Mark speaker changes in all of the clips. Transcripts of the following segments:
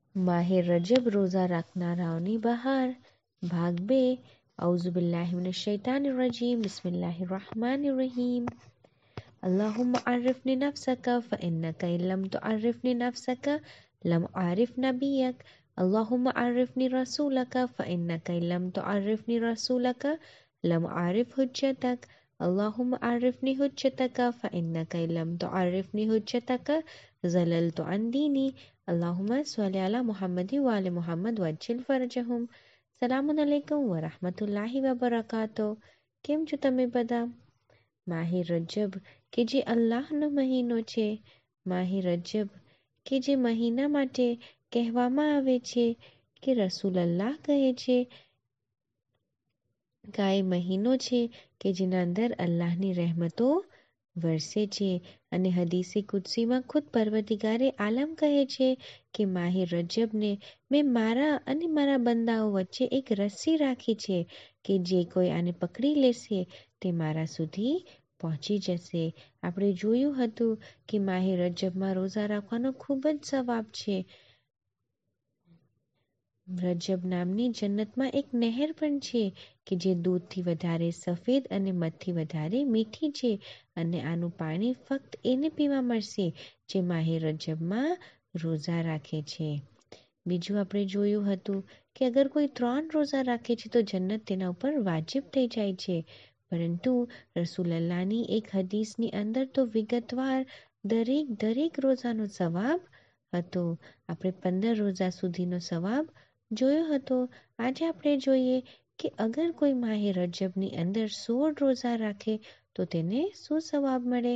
Speaker 1: માહે રજબ રોઝા રાખનારાઓની બહાર ભાગ 2 અઉઝુબિલ્લાહિ મિનશ શૈતાનિર રજીમ બિસ્મિલ્લાહિર रहमानिर रहीम अल्लाहुम्मा आरिफनी नफ्सका फ़इन्नका इन लम तुअर्रिफनी नफ्सका लम आरिफ नबियक अल्लाहुम्मा आरिफनी रसूलका फ़इन्नका इन लम तुअर्रिफनी रसूलका लम आरिफ हुज्जतक अल्लाहुम्मा आरिफनी हुज्जतका फ़इन्नका इन लम तुअर्रिफनी हुज्जतका ज़ललतु अन दीनी अल्लाहुम्मा स्वल्लि अला मुहम्मदि व आलि मुहम्मद वज्जिल फरजहुम। સલામુન અલૈકુમ વરહમતુલ્લાહિ વબરકાતુહુ। કેમ છો તમે બધા? માહે રજબ કે જે અલ્લાહનો મહિનો છે, માહે રજબ કે જે મહિના માટે કહેવામાં આવે છે કે રસૂલ અલ્લાહ કહે છે કે આ મહિનો છે કે જેના અંદર અલ્લાહની રહેમતો વરસે છે। અને હદીસે કુદસીમાં ખુદ પરવરદિગારે આલમ કહે છે કે માહે રજબને મેં મારા અને મારા બંદાઓ વચ્ચે એક રસ્સી રાખી છે કે જે કોઈ આને પકડી લેશે તે મારા સુધી પહોંચી જશે। આપણે જોયું હતું કે માહે રજબમાં રોઝા રાખવાનો ખૂબ જ સવાબ છે। રજબ નામની જન્નતમાં એક નહેર પણ છે કે જે દૂધથી વધારે સફેદ અને મધથી વધારે મીઠી છે અને આનું પાણી ફક્ત એને પીવા મળશે જે માહે રજબમાં રોઝા રાખે છે। બીજું આપણે જોયું હતું કે અગર કોઈ 3 રોઝા રાખે છે તો જન્નત તેના ઉપર વાજિબ થઈ જાય છે, પરંતુ રસૂલલ્લાહની એક હદીસની અંદર તો વિગતવાર દરેક રોઝાનો સવાબ હતો। આપણે 15 રોઝા સુધીનો સવાબ જોયો હતો। આજે આપણે જોઈએ કે અગર કોઈ માહે રજબની અંદર 16 રોઝા રાખે તો તેને શું સવાબ મળે।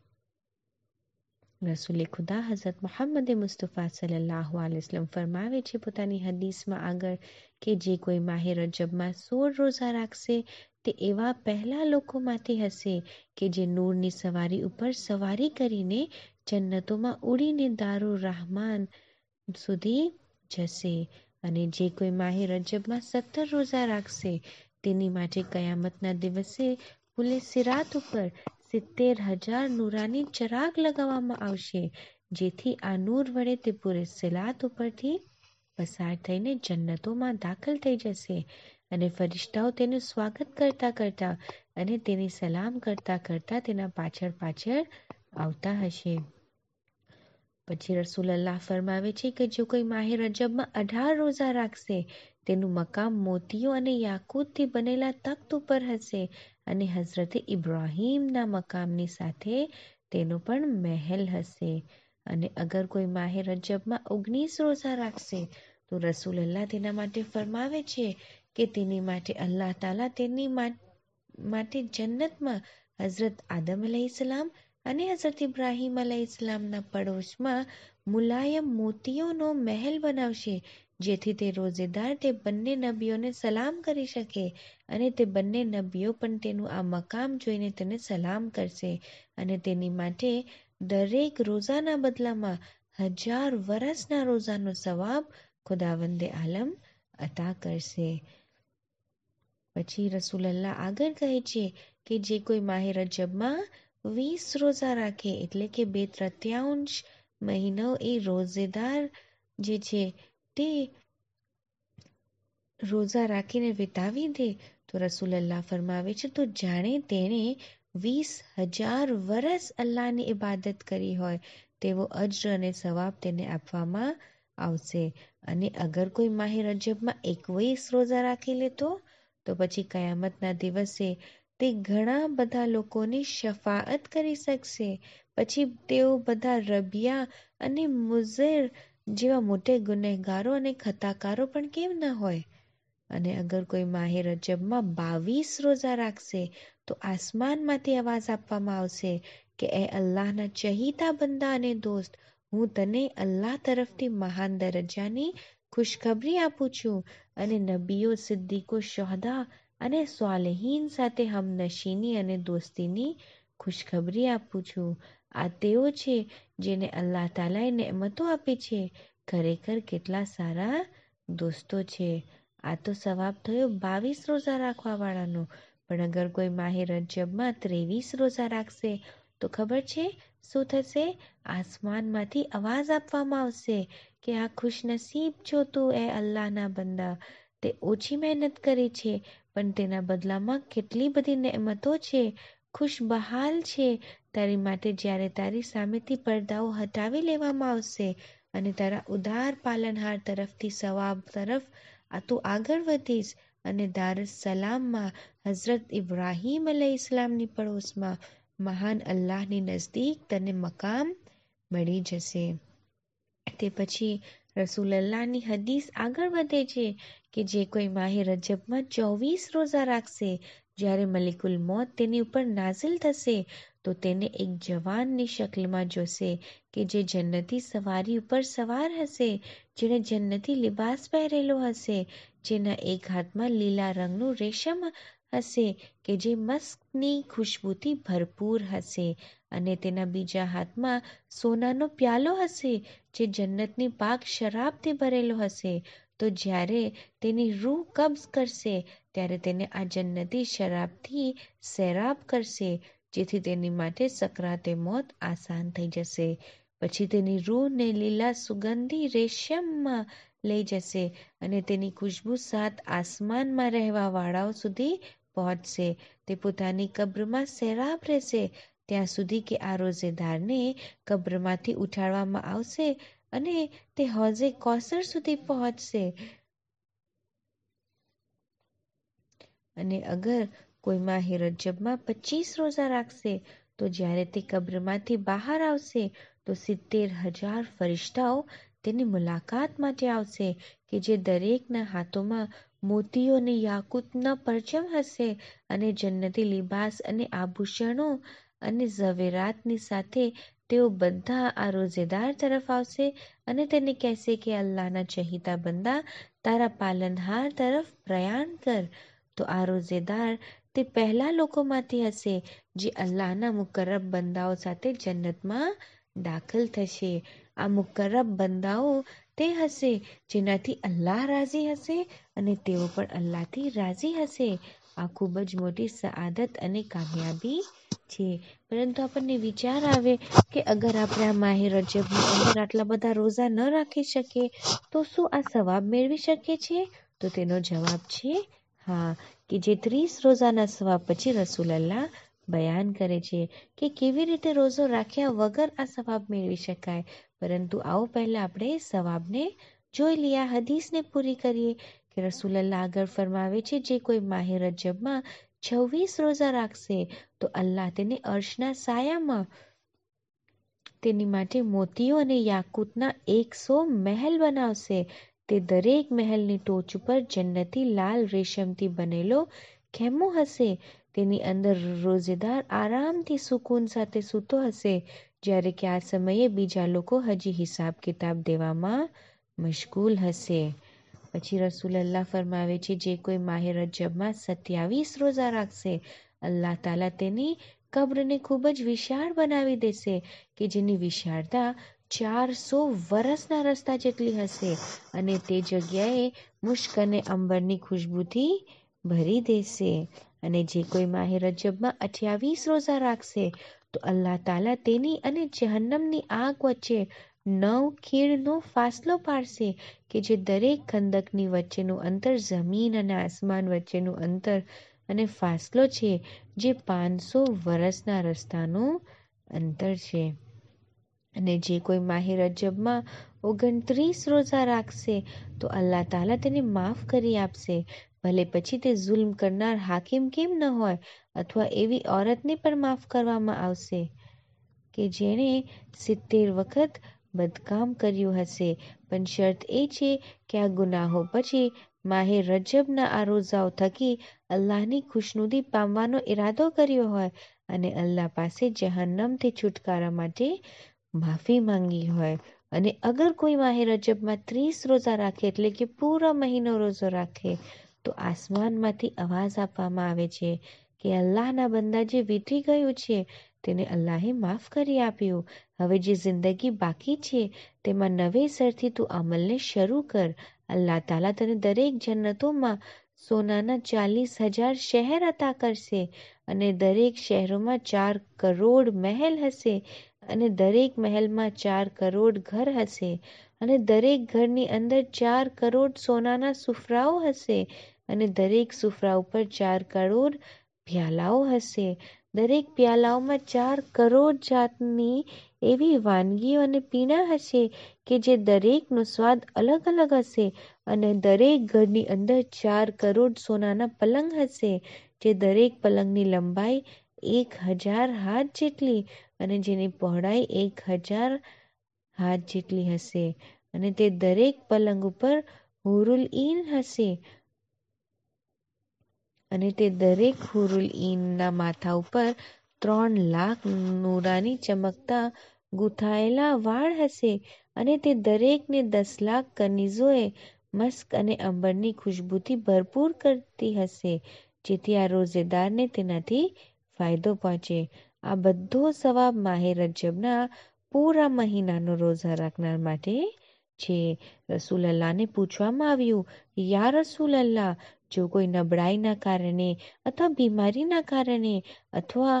Speaker 1: રસૂલે ખુદા હઝરત મુહમ્મદ મુસ્તફા સલ્લલ્લાહુ અલૈહિ વસલ્લમ ફરમાવે છે પોતાની હદીસમાં આગળ કે જે કોઈ માહે રજબમાં 16 રોઝા રાખશે તે એવા પહેલા લોકોમાંથી હશે કે જે નૂરની સવારી ઉપર સવારી કરીને જન્નતોમાં ઉડીને દારુર rahman સુધી જશે। અને જે કોઈ માહે રજબમાં 17 રોઝા રાખશે તેની માટે કયામતના દિવસે પુલે સિરાત ઉપર 70,000 નૂરાની ચરાગ લગાવવામાં આવશે, જેથી આ નૂર વડે તે પૂરે સિરાત ઉપરથી પસાર થઈને જન્નતોમાં દાખલ થઈ જશે અને ફરિશ્તાઓ તેનું સ્વાગત કરતા કરતા અને તેની સલામ કરતા કરતા તેના પાછળ પાછળ આવતા હશે। પછી રસૂલલ્લાહ ફરમાવે છે કે જો કોઈ માહે રજબમાં 18 રોઝા રાખશે તેનું મકામ મોતીઓ અને યાકૂતથી બનેલા તખ્ત ઉપર હશે અને હઝરતે ઇબ્રાહીમના મકામની સાથે તેનો પણ મહેલ હશે। અને અગર કોઈ માહે રજબમાં 19 રોઝા રાખશે તો રસૂલલ્લાહ તેના માટે ફરમાવે છે કે તેની માટે અલ્લાહ તાલા તેની માટે જન્નતમાં હઝરત આદમ અલૈહિસ્સલામ અને હઝરત ઇબ્રાહીમ અલૈહિસ્સલામના પડોશમાં મુલાયમ મોતીઓનો મહેલ બનાવશે, જેથી તે રોઝેદાર તે બંને નબીઓને સલામ કરી શકે અને તે બંને નબીઓ પણ તેનું આ મકામ જોઈને તેને સલામ કરશે અને તેની માટે દરેક રોઝાના બદલામાં 1000 વરસના રોઝાનો સવાબ ખુદાવંદે આલમ અતા કરશે। પછી રસૂલલ્લાહ આગળ કહે છે કે જે કોઈ માહે રજબમાં 20 રોઝા રાખે એટલે કે 2/3 મહિનો એ રોઝેદાર જે છે તે રોઝા રાખીને વિતાવી દે તો રસૂલલ્લાહ ફરમાવે છે તો જાણે તેણે 20,000 વરસ અલ્લાહની ઇબાદત કરી હોય તેવો અજ્ર અને સવાબ તેને આપવામાં આવશે। અને અગર કોઈ માહે રજબમાં 21 રોઝા રાખી લેતો તો પછી કયામતના દિવસે તે ઘણા બધા લોકોની શફાઅત કરી શકશે। પછી તેઓ બધા રબિયા અને મુઝર જેવા મોટે ગુનેહગારો અને ખતાકારો પણ કેમ ન હોય। અને અગર કોઈ માહે રજબમાં 22 રોઝા રાખશે તો આસમાનમાંથી અવાજ આપવામાં આવશે કે એ અલ્લાહના ચહીતા બંદા અને દોસ્ત, હું તને અલ્લાહ તરફથી મહાન દરજ્જાની ખુશખબરી આપું છું અને નબીઓ, સિદ્દીકો, શુહદા અને સ્વાલિહીન સાથે હમનશીની અને દોસ્તીની ખુશખબરી આપું છું। આ તેઓ છે જેને અલ્લાહ તાલાએ નેમતો આપી છે, ખરેખર કેટલા સારા દોસ્તો છે। આ તો સવાબ થયો 22 રોઝા રાખવાવાળાનો, પણ અગર કોઈ માહે રજબમાં 23 રોઝા રાખશે તો ખબર છે શું થશે? આસમાનમાંથી અવાજ આપવામાં આવશે કે આ ખુશનસીબ છો તું એ અલ્લાહના બંદા, તે ઓછી મહેનત કરે છે પણ તેના બદલામાં કેટલી બધી નેમતો છે, ખુશબહાલ છે તારી માટે જ્યારે તારી સામેથી પડદાઓ હટાવી લેવામાં આવશે અને તારા ઉદાર પાલનહાર તરફથી સવાબ તરફ તું આગળ વધીશ અને દારસ સલામમાં હઝરત ઇબ્રાહીમ અલૈહિસ્સલામની પડોશમાં મહાન અલ્લાહની નજદીક તને મકામ મળી જશે. તે પછી રસૂલલ્લાહની હદીસ આગળ વધે છે કે જે કોઈ માહે રજબમાં 24 રોઝા રાખશે, જ્યારે મલિકુલ મોત તેની ઉપર નાઝિલ થશે તો તેને એક જવાનની શક્લમાં જોશે કે જે જન્નતી સવારી ઉપર સવાર હશે, જેણે જન્નતી લિબાસ પહેરેલો હશે, જેના એક હાથમાં લીલા રંગનું રેશમ હશે કે જે મસ્કની ખુશ્બુથી ભરપૂર હશે અને તેના બીજા હાથમાં સોનાનો પ્યાલો હશે જે જન્નતની પાક શરાબથી ભરેલો હશે. તો જ્યારે તેની રૂહ કબ્ઝ કરશે ત્યારે તેને આ જન્નતી શરાબથી સૈરાબ કરશે, જેથી તેની માટે સકરાતે મોત આસાન થઈ જશે. પછી તેની રૂહને લીલા સુગંધી રેશમમાં લઈ જશે અને તેની ખુશ્બુ 7 આસમાનમાં રહેવા વાળાઓ સુધી પહોંચશે. તે પોતાની કબ્રમાં સૈરાબ રહેશે ત્યાં સુધી કે આ રોઝેદારને કબ્રમાંથી ઉઠાડવામાં આવશે અને તે હૌઝે કૌસર સુધી પહોંચશે. અને અગર કોઈ માહે રજબમાં 25 રોઝા રાખશે તો જ્યારે તે કબ્રમાંથી બહાર આવશે તો 70,000 ફરિશ્તાઓ તેની મુલાકાત માટે આવશે કે જે દરેકના હાથોમાં મોતીઓ અને યાકૂતના પરચમ હશે અને જન્નતી લિબાસ અને આભૂષણો અને ઝવેરાતની સાથે તેઓ બધા આ રોઝેદાર તરફ આવશે અને તેને કહેશે કે અલ્લાહના ચહીતા બંદા, તારા પાલનહાર તરફ પ્રયાણ કર. તો આ રોઝેદાર તે પહેલા લોકોમાંથી હશે જે અલ્લાહના મુકર્રબ બંદાઓ સાથે જન્નતમાં દાખલ થશે. આ મુકર્રબ બંદાઓ તે હશે જેનાથી અલ્લાહ રાજી હશે અને તેઓ પણ અલ્લાહથી રાજી હશે. આ ખૂબ જ મોટી સઆદત અને કામયાબી છે. પરંતુ આપણને વિચાર આવે કે અગર આપણે આ માહે રજબની અંદર આટલા બધા રોઝા ન રાખી શકીએ તો શું આ સવાબ મેળવી શકીએ છીએ? તો તેનો જવાબ છે હા, કે જે 30 રોઝાના સવાબ પછી રસૂલલ્લાહ બયાન કરે છે કે કેવી રીતે રોઝો રાખ્યા વગર આ સવાબ મેળવી શકાય. પરંતુ આવો પહેલા આપણે સવાબને જોઈ લઈએ, આ હદીસને પૂરી કરીએ કે રસૂલલ્લાહ આગળ ફરમાવે છે જે કોઈ માહે રજબમાં 26 રોઝા રાખશે તો અલ્લાહ તેને અર્શના સાયામાં તેની માટે મોતીઓ અને યાકૂતના 100 મહેલ બનાવશે. તે દરેક મહેલની ટોચ ઉપર જન્નતી લાલ રેશમથી બનેલો ખેમો હશે. તેની અંદર રોઝેદાર આરામથી સુકૂન સાથે સૂતો હશે, જ્યારે કે આ સમયે બીજા લોકો હજી હિસાબ કિતાબ દેવામાં મશગુલ હશે. પછી રસૂલલ્લાહ ફરમાવે છે જે કોઈ માહે રજબમાં 27 રોઝા રાખશે, અલ્લાહ તાલા તેની કબ્રને ખૂબ જ વિશાળ બનાવી દેશે કે જેની વિશાળતા 400 વરસના રસ્તા જેટલી હશે અને તે જગ્યાએ મુશ્ક અને અંબરની ખુશ્બુથી ભરી દેશે. અને જે કોઈ માહે રજબમાં 28 રોઝા રાખશે તો અલ્લાહ તાલા તેની અને જહન્નમની આગ વચ્ચે 9 ખીણનો ફાસલો પાડશે કે જે દરેક ખંદકની વચ્ચેનું અંતર જમીન અને આસમાન વચ્ચેનું અંતર અને ફાસલો છે જે 500 વરસના રસ્તાનું અંતર છે. અને જે કોઈ માહે રજબમાં 29 રોઝા રાખશે તો અલ્લાહ તાલા તેને માફ કરી આપશે, ભલે પછી તે જુલ્મ કરનાર હાકિમ કેમ ન હોય, અથવા એવી ઓરતને પણ માફ કરવામાં આવશે કે જેણે 70 વખત બદકામ કર્યું હશે. પણ શરત એ છે કે આ ગુનાહો પછી માહે રજબના આ રોઝાઓ થકી અલ્લાહની ખુશનુદી પામવાનો ઈરાદો કર્યો હોય અને અલ્લાહ પાસે જહન્નમથી છુટકારા માટે માફી માંગી હોય. અને અગર કોઈ માહે રજબમાં 30 રોઝા રાખે એટલે કે પૂરો મહિનો રોઝો રાખે તો આસમાનમાંથી અવાજ આપવામાં આવે છે કે અલ્લાહના બંદા જે વીતી ગયું છે તેને અલ્લાહે માફ કરી આપ્યું. હવે જે જિંદગી બાકી છે તેમાં નવેસરથી તું અમલને શરૂ કર. અલ્લાહ તાલા તને દરેક જન્નતોમાં સોનાના 40,000 શહેર અતા કરશે અને દરેક શહેરોમાં 4 કરોડ મહેલ હશે અને દરેક મહેલમાં 4 કરોડ ઘર હશે અને દરેક ઘરની અંદર 4 કરોડ સોનાના સુફરાઓ હશે અને દરેક સુફરા ઉપર 4 કરોડ પ્યાલાઓ હશે. દરેક પ્યાલાઓમાં 4 કરોડ જાતની એવી વાનગીઓ અને પીણા હશે કે જે દરેકનો સ્વાદ અલગ અલગ હશે અને દરેક ઘરની અંદર 4 કરોડ સોનાના પલંગ હશે જે દરેક પલંગની લંબાઈ 1000 હાથ જેટલી અને જેની પહોળાઈ 1000 હાથ જેટલી હશે અને તે દરેક પલંગ ઉપર હુરુલ ઈન હશે અને તે દરેક હુરુલ ઈનના માથા ઉપર 3 લાખ નૂરાની ચમકતા ગૂંથાયેલા વાળ હશે અને તે દરેકને 10 લાખ કનીઝોએ મસ્ક અને અંબરની ખુશ્બુથી ભરપૂર કરતી હશે જેથી આ રોઝેદારને તેનાથી ફાયદો પહોંચે. આ બધો સવાબ માહે રજબના પૂરા મહિનાનો રોઝા રાખનાર માટે છે. રસૂલલ્લાહને પૂછવામાં આવ્યું, યા રસૂલલ્લાહ, જો કોઈ નબળાઈના કારણે અથવા બીમારીના કારણે અથવા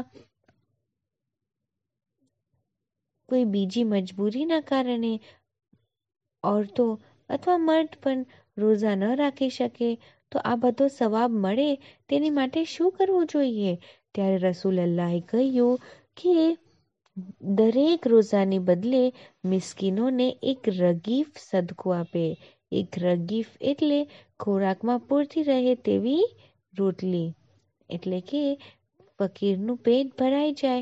Speaker 1: કોઈ બીજી મજબૂરીના કારણે ઓરતો અથવા મર્દ પણ રોઝા ન રાખી શકે તો આ બધો સવાબ મળે તેની માટે શું કરવું જોઈએ? ત્યારે રસૂલલ્લાહે કહ્યું કે દરેક રોઝાની બદલે મિસ્કીનોને એક રગીફ સદકો આપે. એક રગીફ એટલે ખોરાકમાં પૂરતી રહે તેવી રોટલી, એટલે કે ફકીરનું પેટ ભરાઈ જાય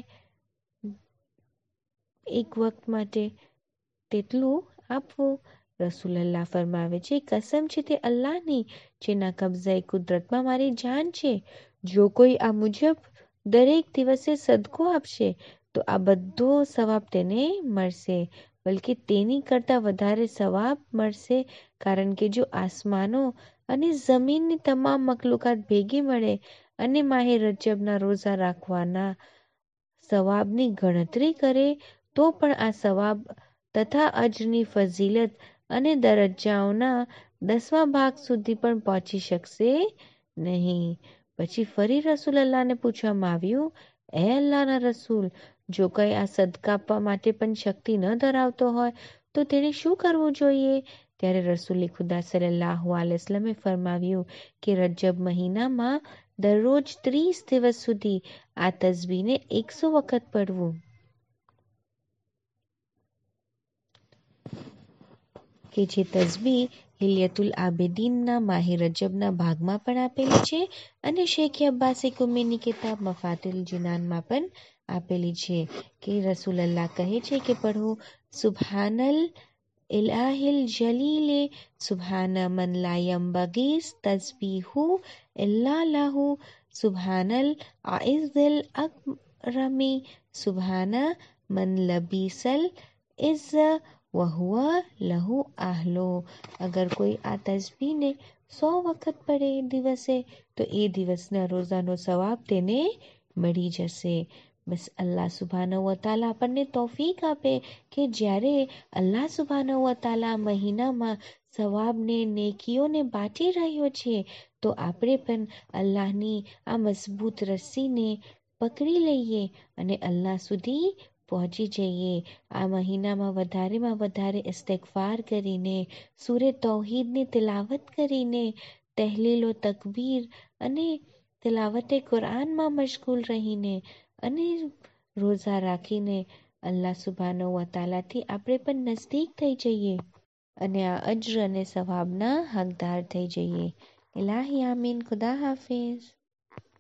Speaker 1: એક વખત માટે તેટલું આપવું. રસૂલલ્લાહ ફરમાવે છે, કસમ છે તે અલ્લાહની જેના કબઝાએ કુદરતમાં મારી જાન છે, જો કોઈ આ મુજબ દરેક દિવસે સદકો આપશે તો આ બધો સવાબ તેને મળશે, બલકે તેની કરતાં વધારે સવાબ મળશે, કારણ કે જો આસમાનો અને જમીનની તમામ મખલુકાત ભેગી મળે અને માહે રજબના રોઝા રાખવાના સવાબની ગણતરી કરે તો પણ આ સવાબ તથા અજરની ફઝીલત અને દરજ્જાઓના 10મા ભાગ સુધી પણ પહોંચી શકશે નહીં. પછી ફરી રસૂલલ્લાહને પૂછવામાં આવ્યું, એ અલ્લાહના રસૂલ, જો કોઈ આ સદકા આપવા માટે પણ શક્તિ ન ધરાવતો હોય તો તેણે શું કરવું જોઈએ? ત્યારે રસૂલે ખુદા સલ્લલ્લાહુ અલૈહિ વસલ્લમે ફરમાવ્યું કે રજબ મહિનામાં દરરોજ 30 દિવસ સુધી આ તસ્બીહને 100 વખત પઢવું. કે જે તસ્બીહ હિલ્યતુલ આબિદીનના માહે રજબના ભાગમાં પણ આપેલી છે અને શેખ અબ્બાસે કુમીની કિતાબ મફાતિલ જીનાનમાં પણ આપેલી છે કે રસૂલલ્લાહ કહે છે કે પઢો, સુબહાનલ ઇલાહિલ જલીલે, સુબહાન મન લા યંબગીસ તસ્બીહુ ઇલ્લા લહુ, સુબહાનલ આઇઝિલ અકરમી, સુબહાન મન લબીસલ ઇઝ્ઝ વહુવા લહુ આહલો. અગર કોઈ આ તસ્બીહને 100 વખત પઢે દિવસે તો એ દિવસના રોઝાનો સવાબ તેને મળી જશે. બસ અલ્લાહ સુબ્હાનહુ વ તઆલા આપણને તૌફીક આપે કે જ્યારે અલ્લાહ સુબ્હાનહુ વ તઆલા મહિનામાં સવાબને નેકીઓને બાંટી રહ્યો છે તો આપણે પણ અલ્લાહની આ મજબૂત રસ્સીને પકડી લઈએ અને અલ્લાહ સુધી પહોંચી જઈએ. આ મહિનામાં વધારેમાં વધારે ઇસ્તિગફાર કરીને, સૂરે તૌહીદની તિલાવત કરીને, તહલીલ વ તકબીર અને તિલાવતે કુરાનમાં મશગુલ રહીને અને રોઝા રાખીને અલ્લાહ સુબ્હાનહુ વ તઆલાથી આપણે પણ નજદીક થઈ જઈએ અને આ અજ્ર અને સવાબના હકદાર થઈ જઈએ. ઇલાહી આમીન. ખુદા હાફિઝ.